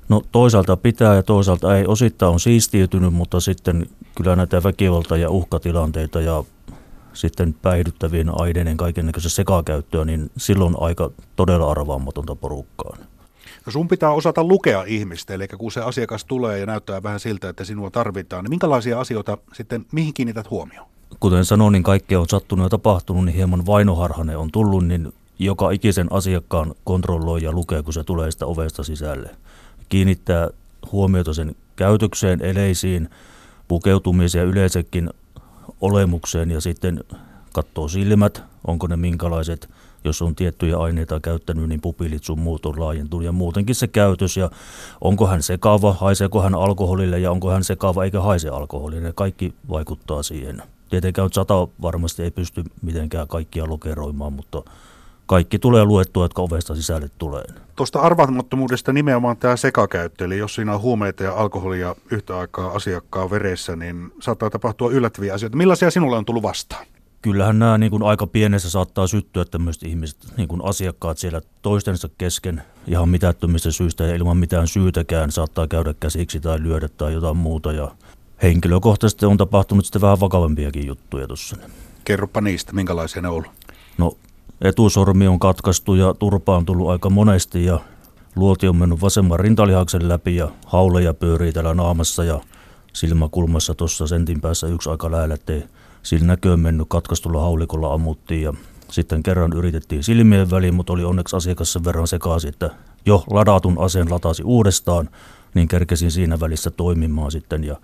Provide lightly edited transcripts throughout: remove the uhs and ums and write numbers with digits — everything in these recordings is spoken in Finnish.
No toisaalta pitää ja toisaalta ei. Osittain on siistiytynyt, mutta sitten kyllä näitä väkivalta- ja uhkatilanteita ja sitten päihdyttävien aineiden kaikennäköistä sekakäyttöä, niin silloin aika todella arvaamatonta porukkaa. No sun pitää osata lukea ihmistä, eli kun se asiakas tulee ja näyttää vähän siltä, että sinua tarvitaan, niin minkälaisia asioita sitten, mihin kiinnität huomioon? Kuten sanoin, niin kaikkea on sattunut ja tapahtunut, niin hieman vainoharhainen on tullut, niin joka ikisen asiakkaan kontrolloi ja lukee, kun se tulee sitä ovesta sisälle. Kiinnittää huomiota sen käytökseen, eleisiin, pukeutumiseen ja yleensäkin olemukseen ja sitten katsoo silmät, onko ne minkälaiset, jos on tiettyjä aineita käyttänyt, niin pupilit sun muut on laajentunut ja muutenkin se käytös ja onko hän sekava, haiseeko hän alkoholille ja onko hän sekava eikä haise alkoholille, ne kaikki vaikuttaa siihen. Tietenkään 100 varmasti ei pysty mitenkään kaikkia lokeroimaan, mutta kaikki tulee luettua, jotka ovesta sisälle tulee. Tuosta arvaamattomuudesta nimenomaan tämä sekakäyttö, eli jos siinä on huumeita ja alkoholia yhtä aikaa asiakkaan veressä, niin saattaa tapahtua yllättäviä asioita. Millaisia sinulle on tullut vastaan? Kyllähän nämä niin kuin aika pienessä saattaa syttyä tämmöiset ihmiset, niin kuin asiakkaat siellä toistensa kesken ihan mitättömistä syistä ja ilman mitään syytäkään saattaa käydä käsiksi tai lyödä tai jotain muuta. Ja henkilökohtaisesti on tapahtunut sitten vähän vakavampiakin juttuja tuossa. Kerropa niistä, minkälaisia ne on ollut? No etusormi on katkaistu ja turpa on tullut aika monesti ja luoti on mennyt vasemman rintalihaksen läpi ja hauleja pyörii täällä naamassa ja silmäkulmassa tuossa sentin päässä yksi aika lähellä, ettei sillä näköön mennyt, katkaistulla haulikolla ammuttiin ja sitten kerran yritettiin silmien väliin, mutta oli onneksi asiakas sen verran sekaisin, että jo ladatun aseen latasi uudestaan, niin kerkesin siinä välissä toimimaan sitten ja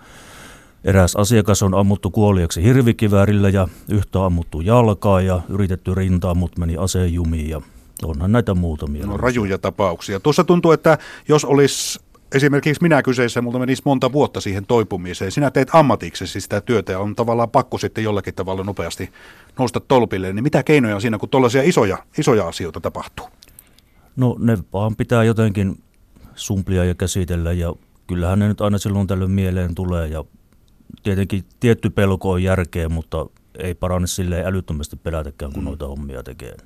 eräs asiakas on ammuttu kuoliaksi hirvikiväärillä ja yhtä ammuttu jalkaa ja yritetty rintaa, mutta meni aseen jumiin ja onhan näitä muutamia. No rajuja tapauksia. Tuossa tuntuu, että jos olisi esimerkiksi minä kyseessä, multa menisi monta vuotta siihen toipumiseen. Sinä teet ammatiksesi sitä työtä ja on tavallaan pakko sitten jollakin tavalla nopeasti nousta tolpille. Niin mitä keinoja on siinä, kun tuollaisia isoja asioita tapahtuu? No ne vaan pitää jotenkin sumplia ja käsitellä ja kyllähän ne nyt aina silloin tällöin mieleen tulee ja tietenkin tietty pelko on järkeä, mutta ei parane silleen älyttömästi pelätäkään, kun noita hommia tekee.